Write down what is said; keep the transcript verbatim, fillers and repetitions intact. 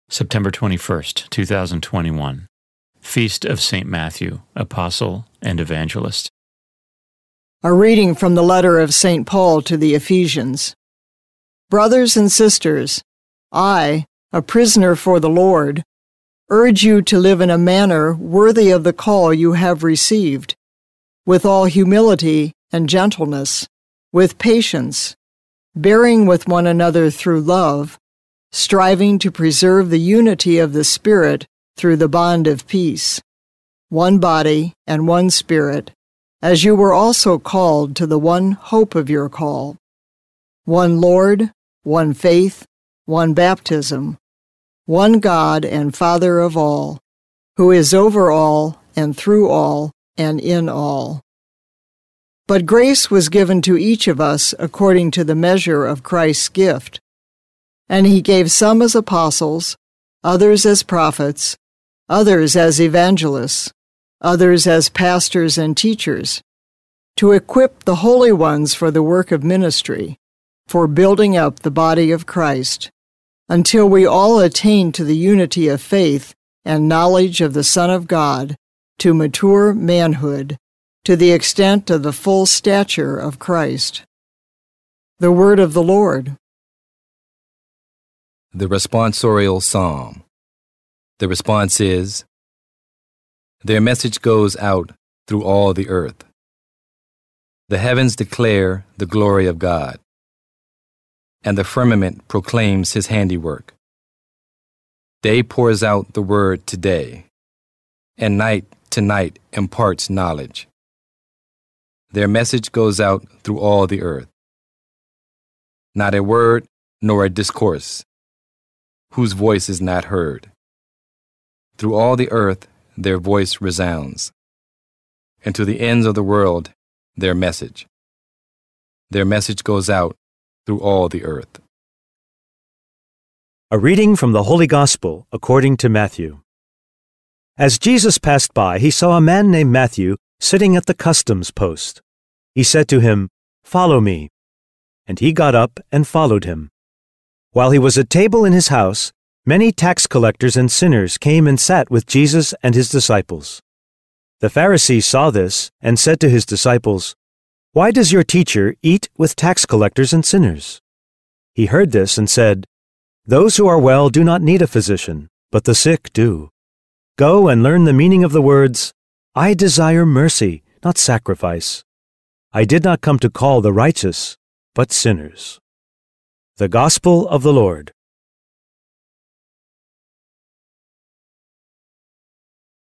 September twenty-first, two thousand twenty-one. Feast of Saint Matthew, Apostle and Evangelist. A reading from the letter of Saint Paul to the Ephesians. Brothers and sisters, I, a prisoner for the Lord, urge you to live in a manner worthy of the call you have received, with all humility and gentleness, with patience, bearing with one another through love, striving to preserve the unity of the Spirit through the bond of peace. One body and one Spirit, as you were also called to the one hope of your call. One Lord, one faith, one baptism, one God and Father of all, who is over all and through all and in all. But grace was given to each of us according to the measure of Christ's gift. And he gave some as apostles, others as prophets, others as evangelists, others as pastors and teachers, to equip the holy ones for the work of ministry, for building up the body of Christ, until we all attain to the unity of faith and knowledge of the Son of God, to mature manhood, to the extent of the full stature of Christ. The word of the Lord. The responsorial psalm. The response is, their message goes out through all the earth. The heavens declare the glory of God, and the firmament proclaims his handiwork. Day pours out the word to day, and night to night imparts knowledge. Their message goes out through all the earth. Not a word nor a discourse, whose voice is not heard. Through all the earth their voice resounds, and to the ends of the world their message. Their message goes out through all the earth. A reading from the Holy Gospel according to Matthew. As Jesus passed by, he saw a man named Matthew sitting at the customs post. He said to him, "Follow me." And he got up and followed him. While he was at table in his house, many tax collectors and sinners came and sat with Jesus and his disciples. The Pharisees saw this and said to his disciples, "Why does your teacher eat with tax collectors and sinners?" He heard this and said, "Those who are well do not need a physician, but the sick do. Go and learn the meaning of the words, 'I desire mercy, not sacrifice.' I did not come to call the righteous, but sinners." The Gospel of the Lord.